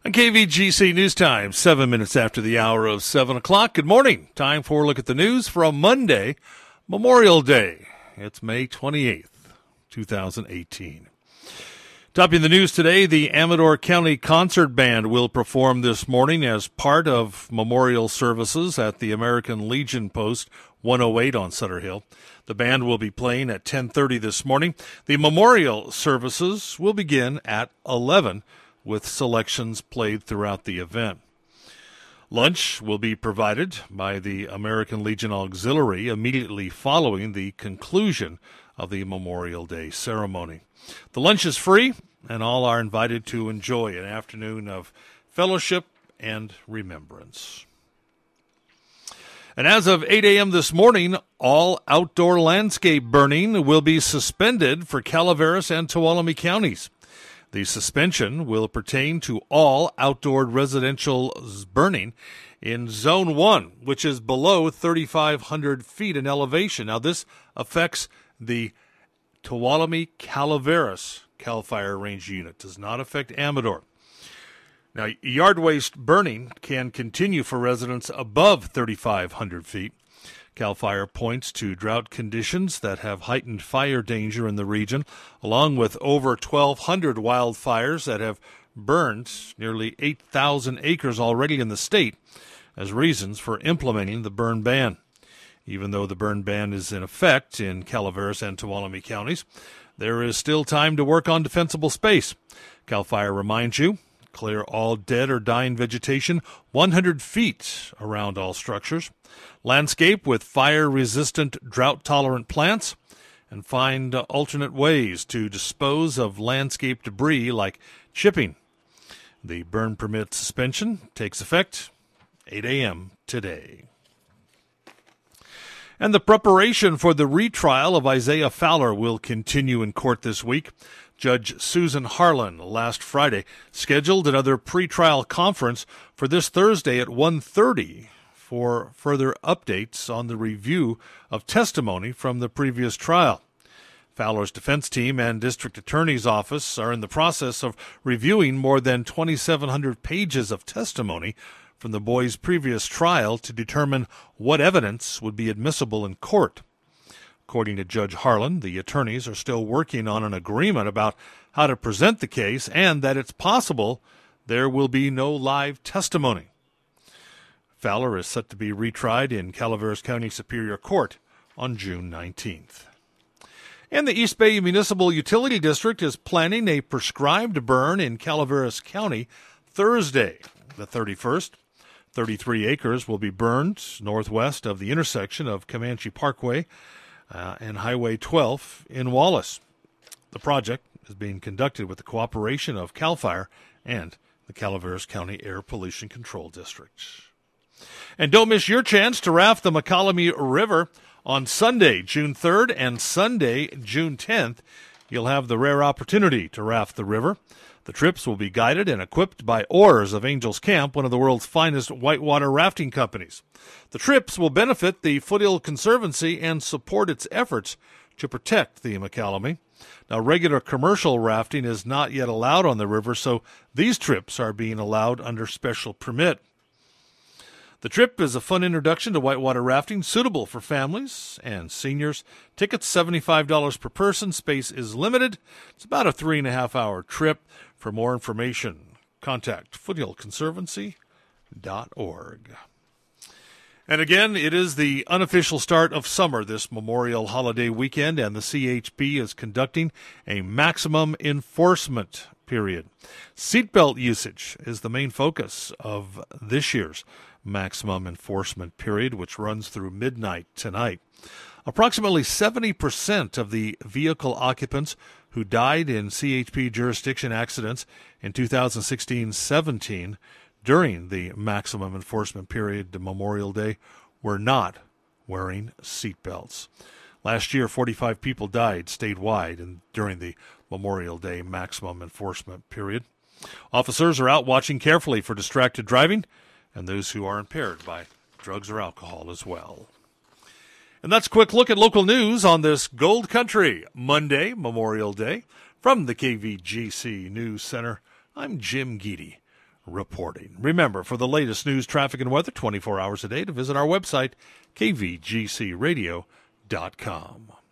On KVGC News Time, 7 minutes after the hour of 7 o'clock. Good morning. Time for a look at the news from Monday, Memorial Day. It's May 28th, 2018. Topping the news today, the Amador County Concert Band will perform this morning as part of memorial services at the American Legion Post 108 on Sutter Hill. The band will be playing at 10:30 this morning. The memorial services will begin at 11 with selections played throughout the event. Lunch will be provided by the American Legion Auxiliary immediately following the conclusion of the Memorial Day ceremony. The lunch is free, and all are invited to enjoy an afternoon of fellowship and remembrance. And as of 8 a.m. this morning, all outdoor landscape burning will be suspended for Calaveras and Tuolumne counties. The suspension will pertain to all outdoor residential burning in Zone 1, which is below 3,500 feet in elevation. Now, this affects the Tuolumne Calaveras CAL FIRE range unit. Does not affect Amador. Now, yard waste burning can continue for residents above 3,500 feet. CAL FIRE points to drought conditions that have heightened fire danger in the region, along with over 1,200 wildfires that have burned nearly 8,000 acres already in the state as reasons for implementing the burn ban. Even though the burn ban is in effect in Calaveras and Tuolumne counties, there is still time to work on defensible space. CAL FIRE reminds you, clear all dead or dying vegetation 100 feet around all structures. Landscape with fire-resistant, drought-tolerant plants, and find alternate ways to dispose of landscape debris like chipping. The burn permit suspension takes effect 8 a.m. today. And the preparation for the retrial of Isaiah Fowler will continue in court this week. Judge Susan Harlan last Friday scheduled another pretrial conference for this Thursday at 1:30 for further updates on the review of testimony from the previous trial. Fowler's defense team and district attorney's office are in the process of reviewing more than 2,700 pages of testimony from the boy's previous trial to determine what evidence would be admissible in court. According to Judge Harlan, the attorneys are still working on an agreement about how to present the case and that it's possible there will be no live testimony. Fowler is set to be retried in Calaveras County Superior Court on June 19th. And the East Bay Municipal Utility District is planning a prescribed burn in Calaveras County Thursday, the 31st. 33 acres will be burned northwest of the intersection of Comanche Parkway and Highway 12 in Wallace. The project is being conducted with the cooperation of CAL FIRE and the Calaveras County Air Pollution Control District. And don't miss your chance to raft the McCallamy River on Sunday, June 3rd, and Sunday, June 10th. You'll have the rare opportunity to raft the river. The trips will be guided and equipped by Oars of Angels Camp, one of the world's finest whitewater rafting companies. The trips will benefit the Foothill Conservancy and support its efforts to protect the McCallamy. Now, regular commercial rafting is not yet allowed on the river, so these trips are being allowed under special permit. The trip is a fun introduction to whitewater rafting, suitable for families and seniors. Tickets $75 per person. Space is limited. It's about a 3.5-hour trip. For more information, contact foothillconservancy.org. And again, it is the unofficial start of summer this Memorial Holiday weekend, and the CHP is conducting a maximum enforcement period. Seatbelt usage is the main focus of this year's maximum enforcement period, which runs through midnight tonight. Approximately 70% of the vehicle occupants who died in CHP jurisdiction accidents in 2016-17 during the maximum enforcement period to Memorial Day were not wearing seatbelts. Last year, 45 people died statewide during the Memorial Day maximum enforcement period. Officers are out watching carefully for distracted driving and those who are impaired by drugs or alcohol as well. And that's a quick look at local news on this Gold Country Monday, Memorial Day. From the KVGC News Center, I'm Jim Geedy, reporting. Remember, for the latest news, traffic, and weather 24 hours a day, to visit our website, kvgcradio.com.